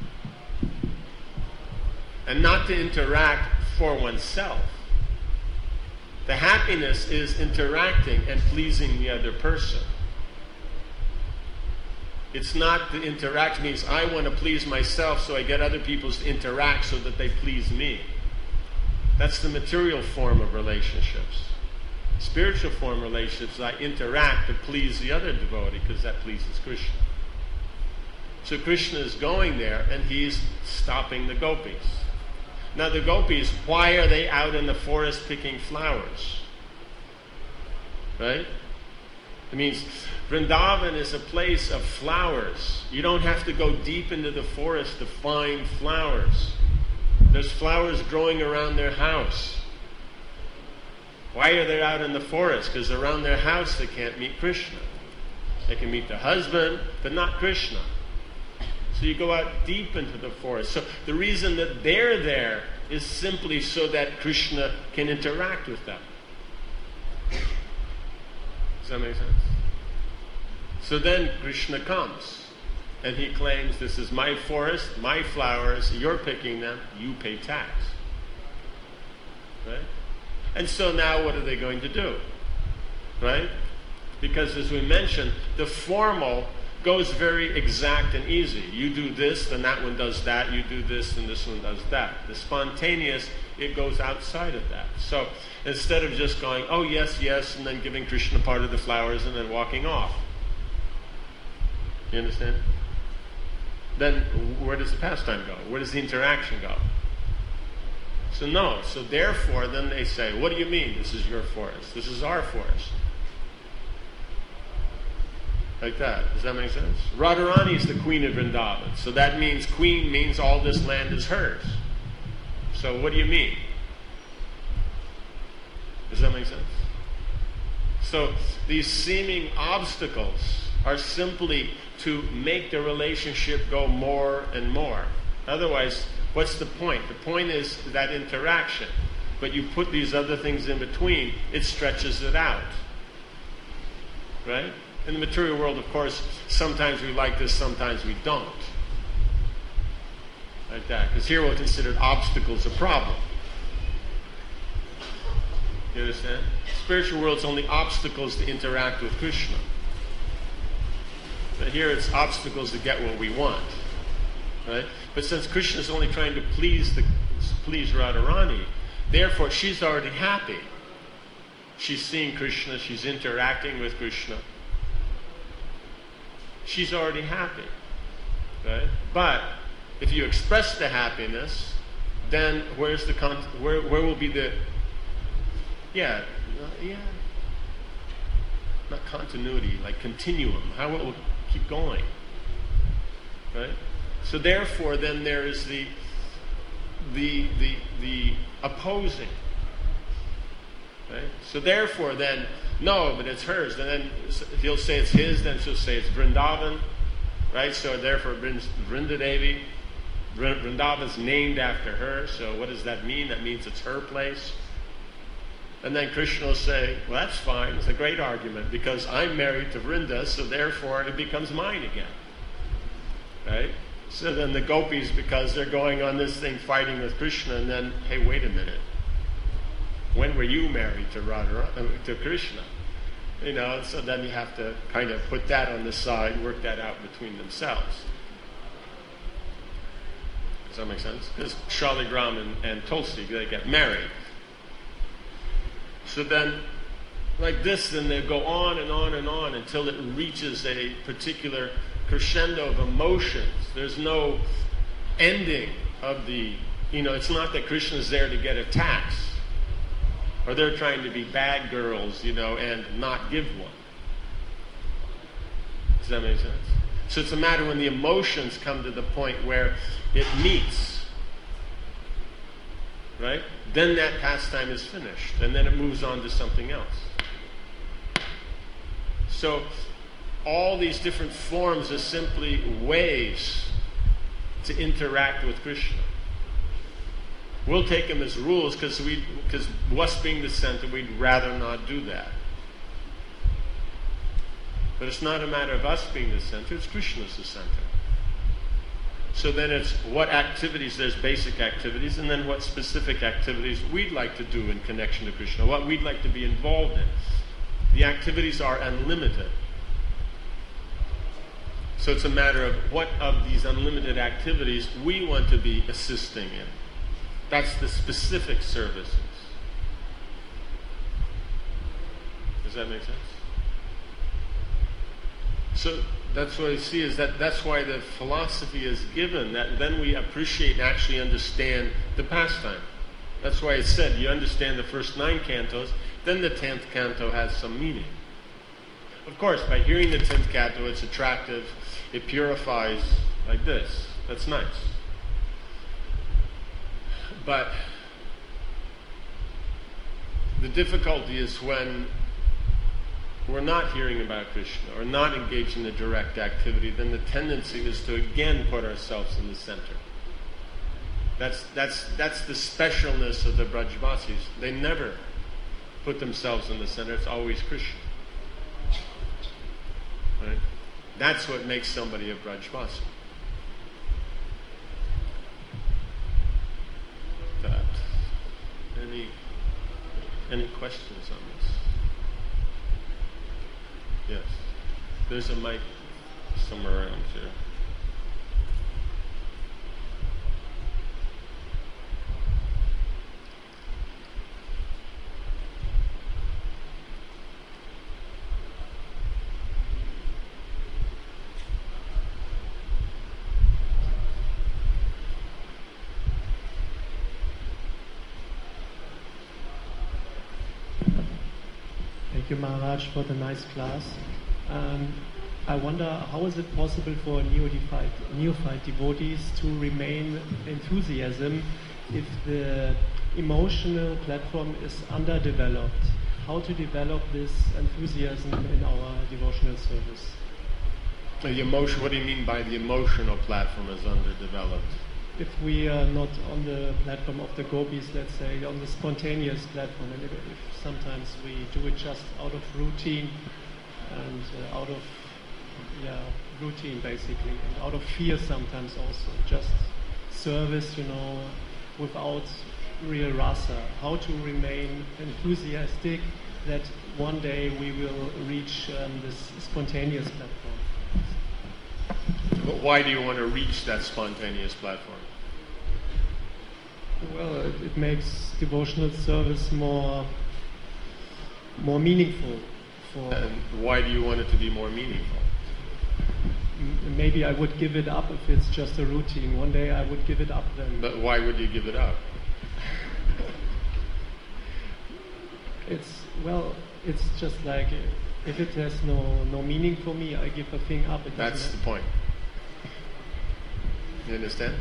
And not to interact for oneself. The happiness is interacting and pleasing the other person. It's not the interact means I want to please myself so I get other people to interact so that they please me. That's the material form of relationships. Spiritual form relationships, I interact to please the other devotee because that pleases Krishna. So Krishna is going there and he's stopping the gopis. Now the gopis, why are they out in the forest picking flowers? Right? It means Vrindavan is a place of flowers. You don't have to go deep into the forest to find flowers. There's flowers growing around their house. Why are they out in the forest? Because around their house they can't meet Krishna. They can meet the husband, but not Krishna. So you go out deep into the forest. So the reason that they're there is simply so that Krishna can interact with them. Does that make sense? So then Krishna comes and he claims, this is my forest, my flowers, you're picking them, you pay tax. Right? And so now what are they going to do? Right? Because as we mentioned, the formal goes very exact and easy. You do this, then that one does that. You do this, and this one does that. The spontaneous, it goes outside of that. So instead of just going, oh yes, yes, and then giving Krishna part of the flowers and then walking off. You understand? Then where does the pastime go? Where does the interaction go? So no. So therefore, then they say, what do you mean this is your forest? This is our forest. Like that. Does that make sense? Radharani is the queen of Vrindavan. So that means queen means all this land is hers. So what do you mean? Does that make sense? So these seeming obstacles are simply to make the relationship go more and more. Otherwise, what's the point? The point is that interaction. But you put these other things in between, it stretches it out. Right? In the material world, of course, sometimes we like this, sometimes we don't. Like that. Because here we'll consider obstacles a problem. You understand? Spiritual world's only obstacles to interact with Krishna. But here it's obstacles to get what we want. Right? But since Krishna is only trying to please Radharani, therefore she's already happy. She's seeing Krishna, she's interacting with Krishna. She's already happy. Right? But if you express the happiness, then where will be the not continuity, like continuum. How it will keep going. Right? So therefore then there is the opposing. Right? So therefore then, no, but it's hers. And then he'll say it's his, then she'll say it's Vrindavan. Right? So therefore Vrindadevi. Vrindavan's named after her. So what does that mean? That means it's her place. And then Krishna will say, well, that's fine. It's a great argument because I'm married to Vrinda, so therefore it becomes mine again. Right? So then the gopis, because they're going on this thing fighting with Krishna, and then, hey, wait a minute. When were you married to Krishna? You know, so then you have to kind of put that on the side, work that out between themselves. Does that make sense? Because Shaligram and Tulsi, they get married. So then, like this, then they go on and on and on until it reaches a particular crescendo of emotions. There's no ending of the, it's not that Krishna's there to get a tax. Or they're trying to be bad girls, and not give one. Does that make sense? So it's a matter when the emotions come to the point where it meets. Right? Then that pastime is finished. And then it moves on to something else. So all these different forms are simply ways to interact with Krishna. We'll take them as rules because us being the center, we'd rather not do that. But it's not a matter of us being the center, it's Krishna's the center. So then it's what activities, there's basic activities, and then what specific activities we'd like to do in connection to Krishna, what we'd like to be involved in. The activities are unlimited. So it's a matter of what of these unlimited activities we want to be assisting in. That's the specific services. Does that make sense? So that's what I see is that's why the philosophy is given, that then we appreciate and actually understand the pastime. That's why it's said you understand the first 9 cantos, then the 10th canto has some meaning. Of course, by hearing the 10th canto, it's attractive, it purifies like this. That's nice. But the difficulty is when we're not hearing about Krishna or not engaged in a direct activity, then the tendency is to again put ourselves in the center. That's the specialness of the Brajvasis. They never put themselves in the center. It's always Krishna. Right? That's what makes somebody a Brajvasi. Any questions on this? Yes. There's a mic somewhere around here. Thank you, Maharaj, for the nice class. I wonder, how is it possible for neophyte devotees to remain enthusiasm if the emotional platform is underdeveloped? How to develop this enthusiasm in our devotional service? The emotion. What do you mean by the emotional platform is underdeveloped? if we are not on the platform of the gopis, let's say, on the spontaneous platform, and if sometimes we do it just out of routine and out of routine basically, and out of fear sometimes also, just service, without real rasa. How to remain enthusiastic that one day we will reach this spontaneous platform. But why do you want to reach that spontaneous platform? Well, it makes devotional service more meaningful. And why do you want it to be more meaningful? Maybe I would give it up if it's just a routine. One day I would give it up then. But why would you give it up? It's just like if it has no meaning for me, I give a thing up. That's the point. You understand?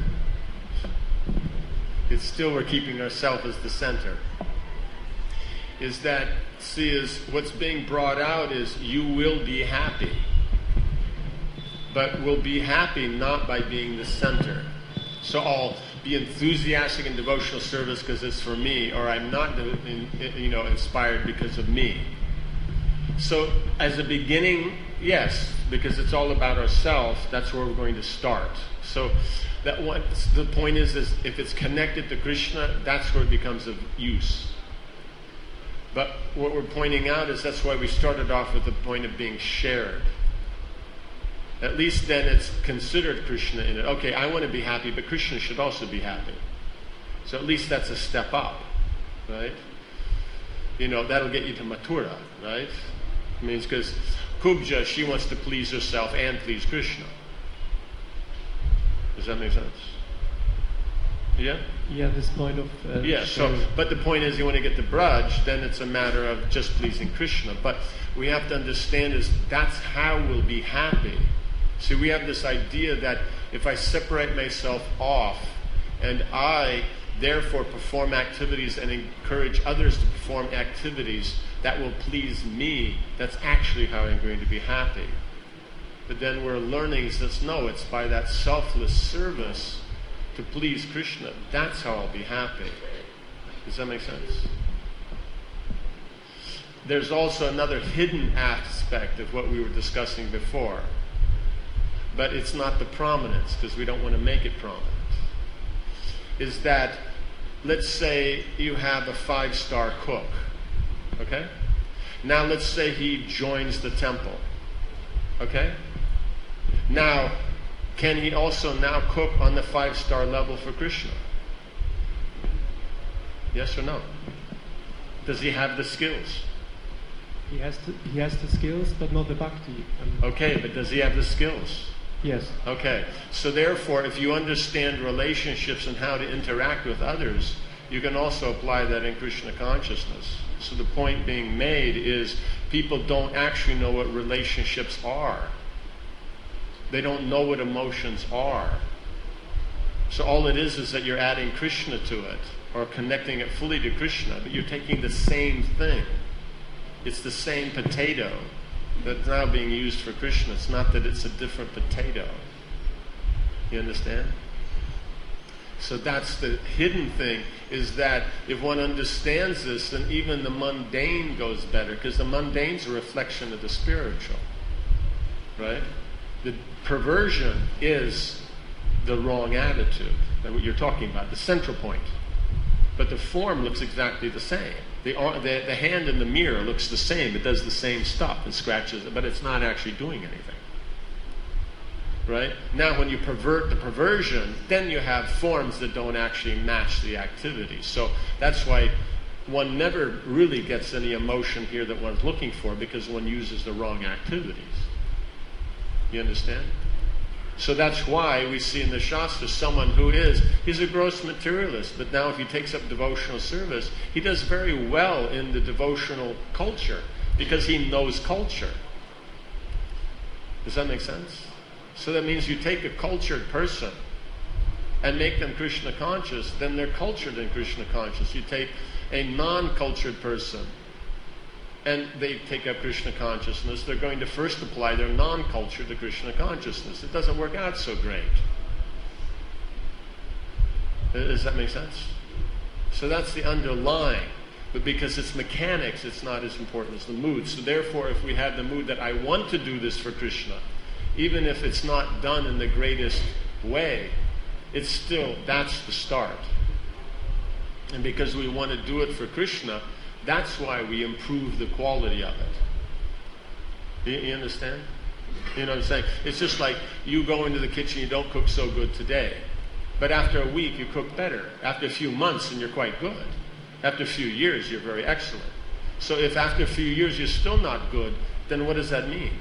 It's still we're keeping ourselves as the center. Is what's being brought out is you will be happy. But we'll be happy not by being the center. So I'll be enthusiastic in devotional service because it's for me, or I'm not inspired because of me. So as a beginning, yes, because it's all about ourselves, that's where we're going to start. So the point is if it's connected to Krishna, that's where it becomes of use. But what we're pointing out is that's why we started off with the point of being shared. At least then it's considered Krishna in it. Okay, I want to be happy, but Krishna should also be happy. So at least that's a step up, right? That'll get you to Mathura, right? It means because Kubja, she wants to please herself and please Krishna. Does that make sense? Yeah? Yeah, this point of... but the point is you want to get to Braj, then it's a matter of just pleasing Krishna. But we have to understand that's how we'll be happy. See, we have this idea that if I separate myself off and I therefore perform activities and encourage others to perform activities that will please me, that's actually how I'm going to be happy. But then we're learning it's by that selfless service to please Krishna. That's how I'll be happy. Does that make sense? There's also another hidden aspect of what we were discussing before. But it's not the prominence, because we don't want to make it prominent. Is that, let's say you have a 5-star cook. Okay? Now let's say he joins the temple. Okay? Now, can he also now cook on the 5-star level for Krishna? Yes or no? Does he have the skills? He has the skills, but not the bhakti. Okay, but does he have the skills? Yes. Okay, so therefore, if you understand relationships and how to interact with others, you can also apply that in Krishna consciousness. So the point being made is people don't actually know what relationships are. They don't know what emotions are. So all it is that you're adding Krishna to it, or connecting it fully to Krishna, but you're taking the same thing. It's the same potato that's now being used for Krishna. It's not that it's a different potato. You understand? So that's the hidden thing, is that if one understands this, then even the mundane goes better, because the mundane's a reflection of the spiritual. Right? The perversion is the wrong attitude, that's what you're talking about, the central point. But the form looks exactly the same. The hand in the mirror looks the same. It does the same stuff. It scratches it, but it's not actually doing anything. Right? Now when you pervert the perversion, then you have forms that don't actually match the activity. So that's why one never really gets any emotion here that one's looking for, because one uses the wrong activities. You understand? So that's why we see in the Shastra someone he's a gross materialist, but now if he takes up devotional service, he does very well in the devotional culture, because he knows culture. Does that make sense? So that means you take a cultured person and make them Krishna conscious, then they're cultured in Krishna conscious. You take a non-cultured person and they take up Krishna consciousness, they're going to first apply their non-culture to Krishna consciousness. It doesn't work out so great. Does that make sense? So that's the underlying. But because it's mechanics, it's not as important as the mood. So therefore, if we have the mood that I want to do this for Krishna, even if it's not done in the greatest way, it's still, that's the start. And because we want to do it for Krishna, that's why we improve the quality of it. You understand? You know what I'm saying? It's just like you go into the kitchen, you don't cook so good today. But after a week, you cook better. After a few months, and you're quite good. After a few years, you're very excellent. So if after a few years you're still not good, then what does that mean?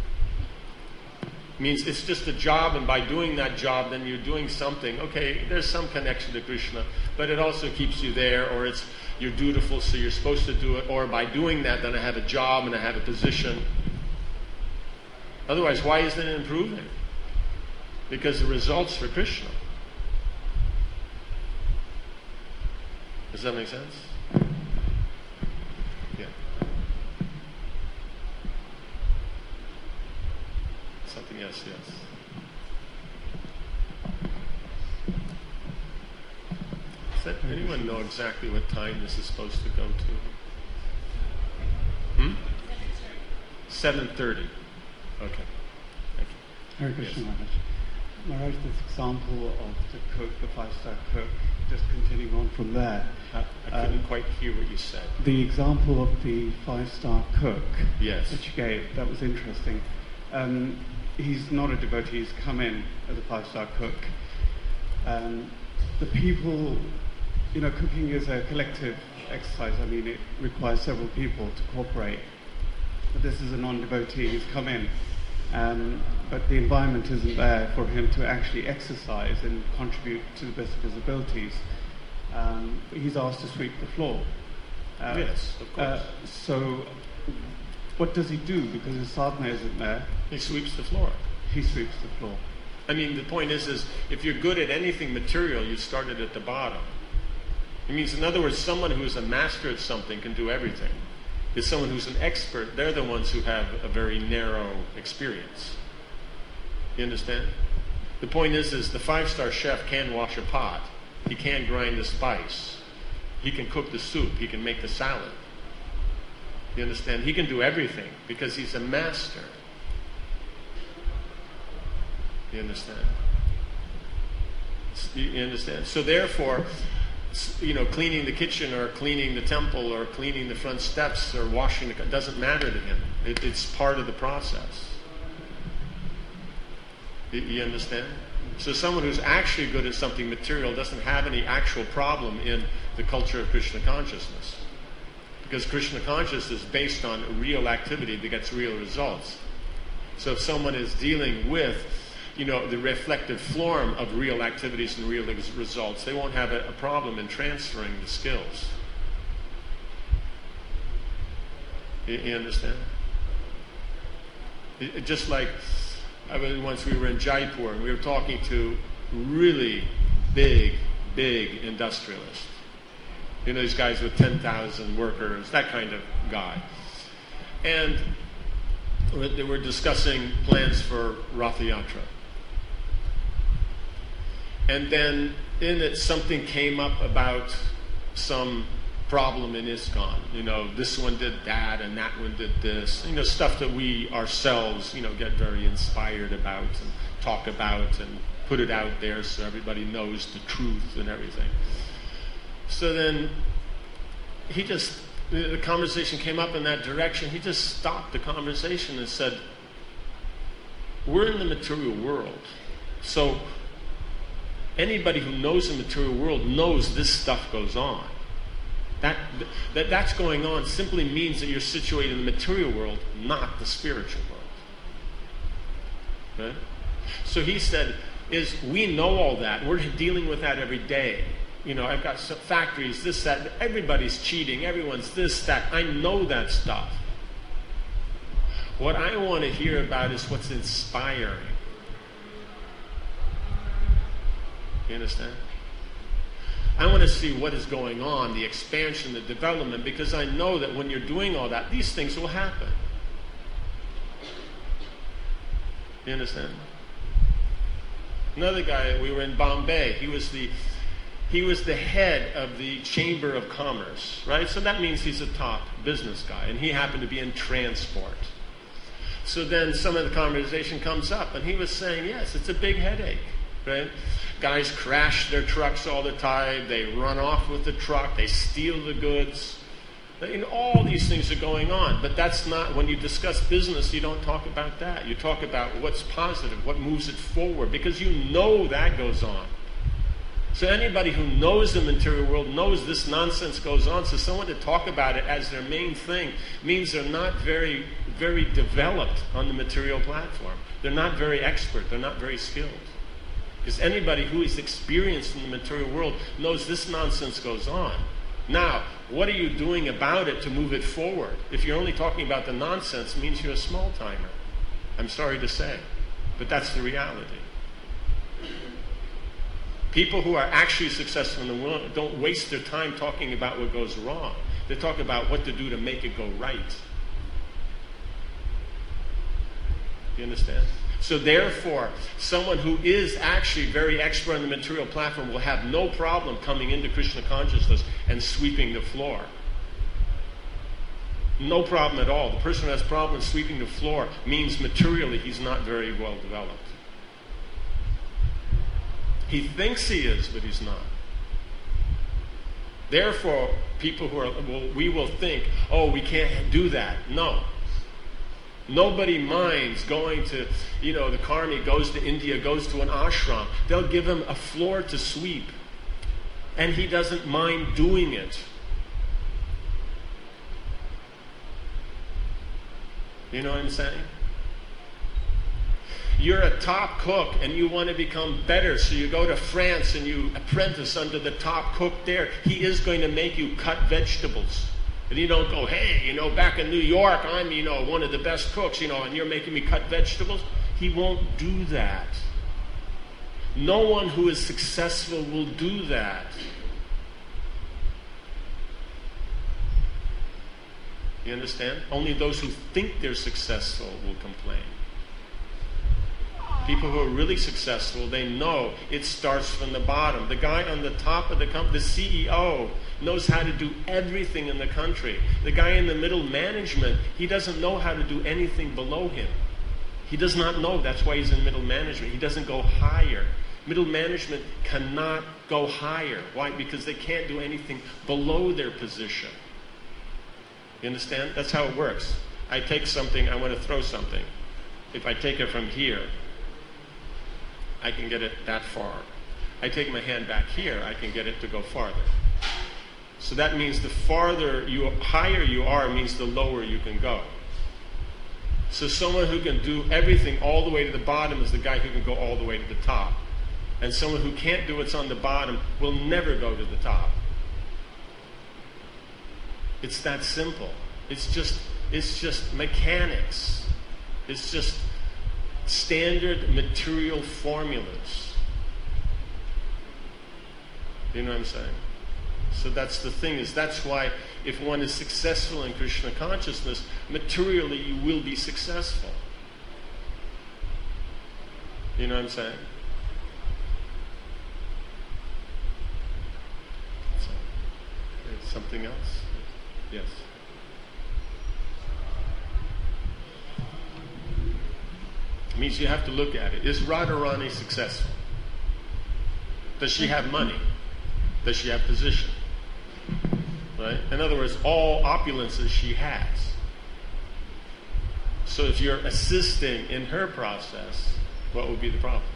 It means it's just a job, and by doing that job, then you're doing something. Okay, there's some connection to Krishna, but it also keeps you there, or you're dutiful, so you're supposed to do it, or by doing that, then I have a job and I have a position. Otherwise, why isn't it improving? Because the result's for Krishna. Does that make sense? Yeah. Something else, yes. Does anyone know exactly what time this is supposed to go to? 7:30. Okay. Thank you. Hare Krishna, Maharaj. Maharaj, this example of the cook, the five-star cook, just continuing on from there. I couldn't quite hear what you said. The example of the five-star cook Yes. that you gave, that was interesting. He's not a devotee, he's come in as a five-star cook. The people, cooking is a collective exercise. I mean, it requires several people to cooperate. But this is a non-devotee, he's come in. But the environment isn't there for him to actually exercise and contribute to the best of his abilities. He's asked to sweep the floor. Yes, of course. So what does he do? Because his sadhana isn't there. He sweeps the floor. He sweeps the floor. I mean, the point is if you're good at anything material, you started at the bottom. It means, in other words, someone who's a master at something can do everything. It's someone who's an expert, they're the ones who have a very narrow experience. You understand? The point is the five-star chef can wash a pot. He can grind the spice. He can cook the soup. He can make the salad. You understand? He can do everything because he's a master. You understand? You understand? So therefore, cleaning the kitchen or cleaning the temple or cleaning the front steps or washing the... doesn't matter to him. It's part of the process. You understand? So someone who's actually good at something material doesn't have any actual problem in the culture of Krishna consciousness. Because Krishna consciousness is based on real activity that gets real results. So if someone is dealing with the reflective form of real activities and real results, they won't have a problem in transferring the skills. You understand? Just like once we were in Jaipur and we were talking to really big industrialists. These guys with 10,000 workers, that kind of guy. And they were discussing plans for Ratha Yatra. And then in it, something came up about some problem in ISKCON. This one did that and that one did this. Stuff that we ourselves, get very inspired about and talk about and put it out there so everybody knows the truth and everything. So then the conversation came up in that direction. He just stopped the conversation and said, we're in the material world. So anybody who knows the material world knows this stuff goes on. That's going on simply means that you're situated in the material world, not the spiritual world. Right? So he said, we know all that. We're dealing with that every day. I've got some factories, this, that. Everybody's cheating. Everyone's this, that. I know that stuff. What I want to hear about is what's inspiring. You understand? I want to see what is going on, the expansion, the development, because I know that when you're doing all that, these things will happen. You understand? Another guy, we were in Bombay. He was He was the head of the Chamber of Commerce, right? So that means he's a top business guy, and he happened to be in transport. So then some of the conversation comes up, and he was saying, yes, it's a big headache, right? Guys crash their trucks all the time. They run off with the truck. They steal the goods. And all these things are going on. But that's not, when you discuss business, you don't talk about that. You talk about what's positive, what moves it forward, because you know that goes on. So anybody who knows the material world knows this nonsense goes on. So someone to talk about it as their main thing means they're not very, very developed on the material platform. They're not very expert. They're not very skilled. Because anybody who is experienced in the material world knows this nonsense goes on. Now, what are you doing about it to move it forward? If you're only talking about the nonsense, it means you're a small timer. I'm sorry to say, but that's the reality. People who are actually successful in the world don't waste their time talking about what goes wrong. They talk about what to do to make it go right. You understand? So therefore, someone who is actually very expert on the material platform will have no problem coming into Krishna consciousness and sweeping the floor. No problem at all. The person who has problems sweeping the floor means materially he's not very well developed. He thinks he is, but he's not. Therefore, people who are, we will think, oh, we can't do that. No. Nobody minds going to, the Karmi goes to India, goes to an ashram. They'll give him a floor to sweep. And he doesn't mind doing it. You know what I'm saying? You're a top cook and you want to become better, so you go to France and you apprentice under the top cook there. He is going to make you cut vegetables. And you don't go, hey, back in New York, I'm, one of the best cooks, and you're making me cut vegetables. He won't do that. No one who is successful will do that. You understand? Only those who think they're successful will complain. People who are really successful, they know it starts from the bottom. The guy on the top of the company, the CEO, knows how to do everything in the country. The guy in the middle management, he doesn't know how to do anything below him. He does not know. That's why he's in middle management. He doesn't go higher. Middle management cannot go higher. Why? Because they can't do anything below their position. You understand? That's how it works. I take something, I want to throw something. If I take it from here, I can get it that far. I take my hand back here, I can get it to go farther. So that means the higher you are means the lower you can go. So someone who can do everything all the way to the bottom is the guy who can go all the way to the top. And someone who can't do what's on the bottom will never go to the top. It's that simple. It's just mechanics. It's just standard material formulas. You know what I'm saying? So that's the thing, that's why if one is successful in Krishna consciousness, materially you will be successful. You know what I'm saying? So, something else? Yes. It means you have to look at it. Is Radharani successful? Does she have money? Does she have position? Right? In other words, all opulences she has. So if you're assisting in her process, what would be the problem?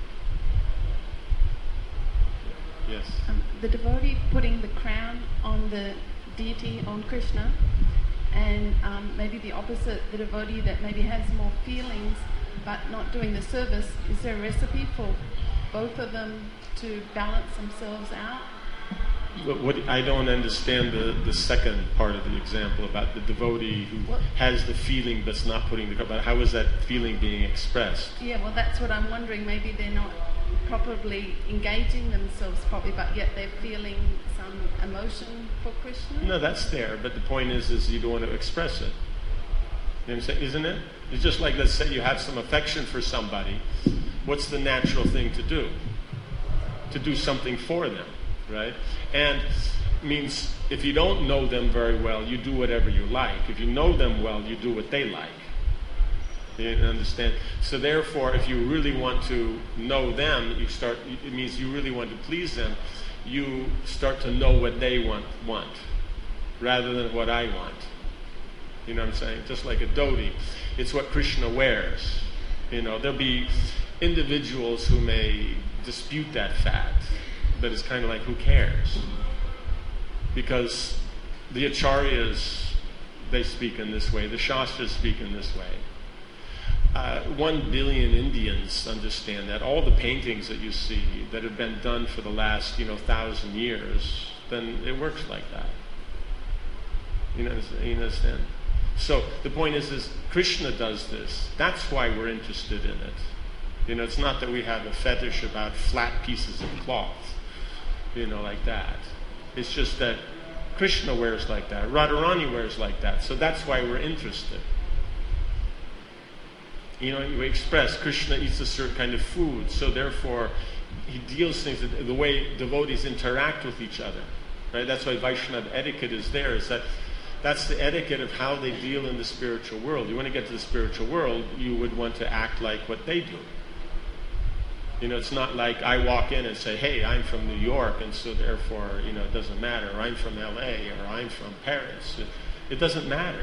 Yes. The devotee putting the crown on the deity, on Krishna, and maybe the opposite, the devotee that maybe has more feelings but not doing the service. Is there a recipe for both of them to balance themselves out? I don't understand the second part of the example about the devotee who has the feeling but's not putting the... But how is that feeling being expressed? Yeah, well, that's what I'm wondering. Maybe they're not properly engaging themselves properly, but yet they're feeling some emotion for Krishna? No, that's there, but the point is you don't want to express it. You know what I'm saying? Isn't it? It's just like, let's say you have some affection for somebody. What's the natural thing to do? To do something for them. right? And means if you don't know them very well, you do whatever you like. If you know them well, you do what they like. You understand? So therefore, if you really want to know them, it means you really want to please them, you start to know what they want rather than what I want. You know what I'm saying? Just like a dhoti. It's what Krishna wears. There'll be individuals who may dispute that fact, but it's kind of like, who cares? Because the acharyas, they speak in this way. The shastras speak in this way. 1 billion Indians understand that. All the paintings that you see that have been done for the last, 1,000 years, then it works like that. You understand? So the point is Krishna does this. That's why we're interested in it. It's not that we have a fetish about flat pieces of cloth, like that. It's just that Krishna wears like that. Radharani wears like that. So that's why we're interested. We express Krishna eats a certain kind of food, so therefore he deals things the way devotees interact with each other. Right? That's why Vaishnava etiquette is there. That's the etiquette of how they deal in the spiritual world. You want to get to the spiritual world, you would want to act like what they do. It's not like I walk in and say, hey, I'm from New York, and so therefore, it doesn't matter. Or I'm from LA, or I'm from Paris. It doesn't matter.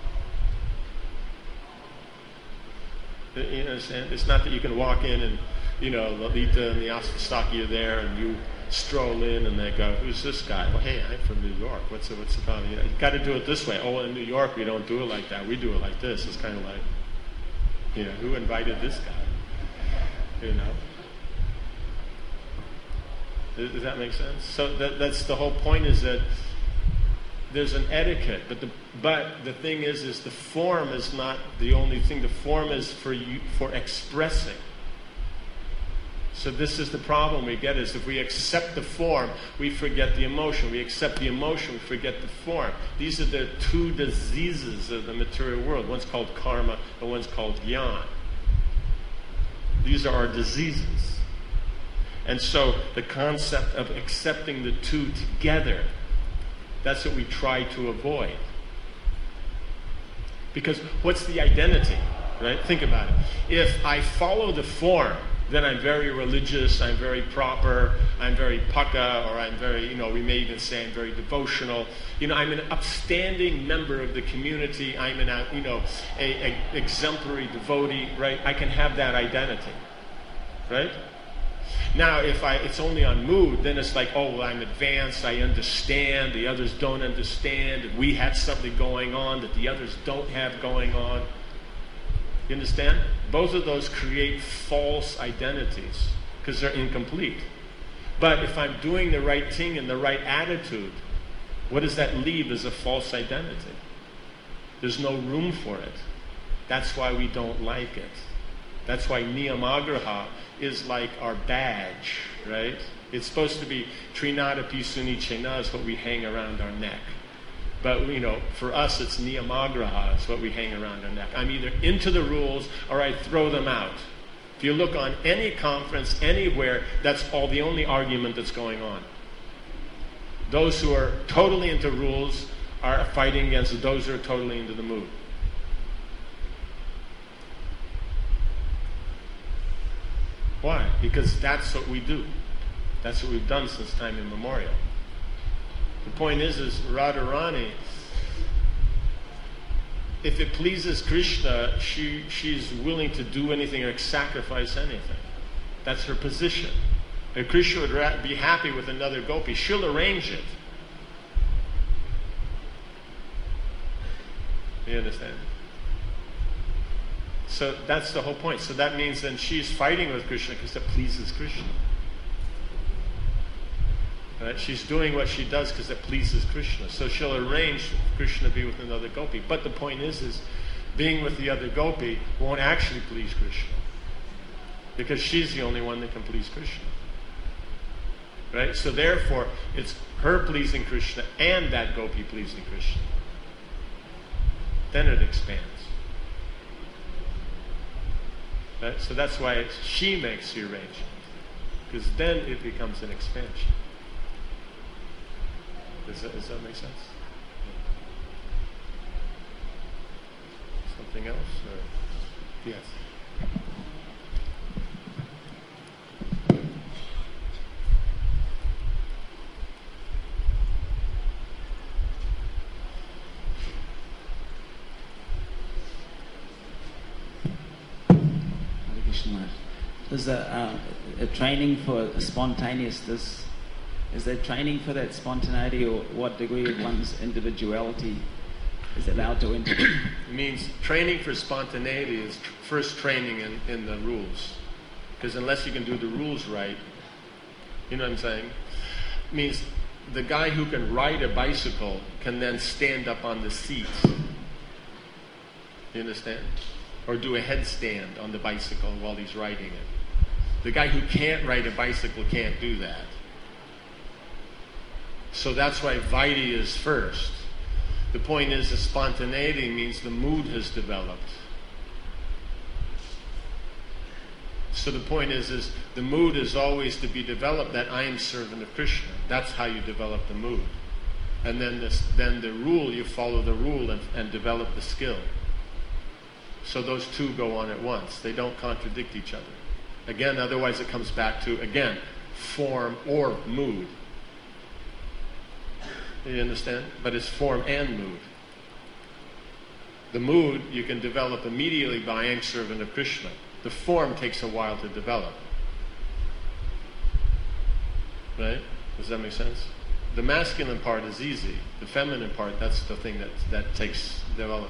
You understand? It's not that you can walk in and, Lalita and the Astastaki are there, and you stroll in and they go, who's this guy? Well, hey, I'm from New York. What's the problem? You got to do it this way. Oh, in New York we don't do it like that. We do it like this. It's kind of like, who invited this guy? Does that make sense? So that's the whole point, is that there's an etiquette, but the thing is the form is not the only thing. The form is for expressing. So this is the problem we get, is if we accept the form, we forget the emotion. We accept the emotion, we forget the form. These are the 2 diseases of the material world. One's called karma, and one's called jnana. These are our diseases. And so the concept of accepting the 2 together, that's what we try to avoid. Because what's the identity, right? Think about it. If I follow the form, then I'm very religious, I'm very proper, I'm very pukka, or I'm very, we may even say I'm very devotional. I'm an upstanding member of the community, I'm an exemplary devotee, right? I can have that identity, right? Now, if it's only on mood, then it's like, oh, well, I'm advanced, I understand, the others don't understand, and we have something going on that the others don't have going on. You understand? Both of those create false identities because they're incomplete. But if I'm doing the right thing in the right attitude, what does that leave as a false identity? There's no room for it. That's why we don't like it. That's why Niyamagraha is like our badge, right? It's supposed to be Trinada Pisuni Chena is what we hang around our neck. But, for us it's Niyamagraha, it's what we hang around our neck. I'm either into the rules or I throw them out. If you look on any conference, anywhere, that's the only argument that's going on. Those who are totally into rules are fighting against those who are totally into the mood. Why? Because that's what we do. That's what we've done since time immemorial. The point is Radharani, if it pleases Krishna, she's willing to do anything or sacrifice anything. That's her position. If Krishna would be happy with another gopi, she'll arrange it. You understand? So that's the whole point. So that means then she's fighting with Krishna because it pleases Krishna. Right? She's doing what she does because it pleases Krishna. So she'll arrange Krishna to be with another gopi. But the point is being with the other gopi won't actually please Krishna. Because she's the only one that can please Krishna. Right? So therefore, it's her pleasing Krishna and that gopi pleasing Krishna. Then it expands. Right? So that's why she makes the arrangement. Because then it becomes an expansion. Does that make sense? Something else? Or? Yes. There's a training for spontaneousness. Is there training for that spontaneity, or what degree of one's individuality is allowed to enter? It means training for spontaneity is first training in the rules. Because unless you can do the rules right, you know what I'm saying? It means the guy who can ride a bicycle can then stand up on the seat. You understand? Or do a headstand on the bicycle while he's riding it. The guy who can't ride a bicycle can't do that. So that's why Vaidhi is first. The point is, the spontaneity means the mood has developed. So the point is the mood is always to be developed that I am servant of Krishna. That's how you develop the mood. And then the rule, you follow the rule and develop the skill. So those two go on at once. They don't contradict each other. Again, otherwise it comes back to, again, form or mood. You understand? But it's form and mood. The mood you can develop immediately by being servant of Krishna. The form takes a while to develop. Right? Does that make sense? The masculine part is easy. The feminine part, that's the thing that takes development.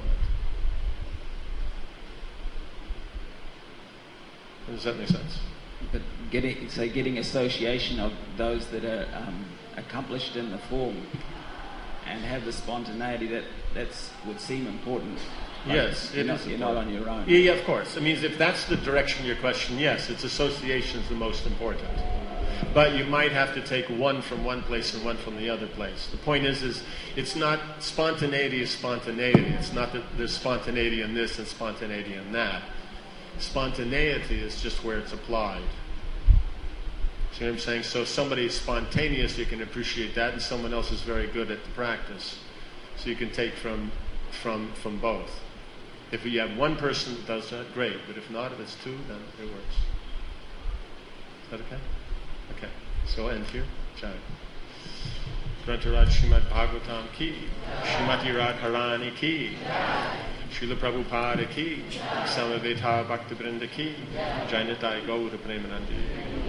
Does that make sense? But getting association of those that are accomplished in the form and have the spontaneity, that would seem important. Like, yes, you're not on your own. Yeah, of course. It means if that's the direction of your question, yes, it's association is the most important. But you might have to take one from one place and one from the other place. The point is it's not spontaneity is spontaneity. It's not that there's spontaneity in this and spontaneity in that. Spontaneity is just where it's applied. See what I'm saying? So if somebody is spontaneous, you can appreciate that, and someone else is very good at the practice. So you can take from both. If you have one person that does that, great. But if not, if it's two, then it works. Is that okay? Okay. So I'll end here. Jai. Grantaraj Srimad Bhagavatam ki, Srimati Radharani ki, Srila Prabhupada ki, Samaveta Bhakta Vrinda ki, Jainatai Gaura Premanandi.